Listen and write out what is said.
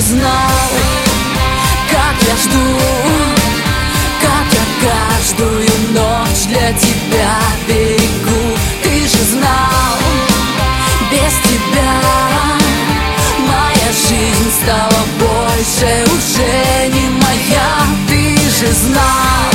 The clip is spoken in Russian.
знал, как я жду, как я каждую ночь для тебя берегу. Ты же знал, без тебя моя жизнь стала больше уже не моя. Ты же знал,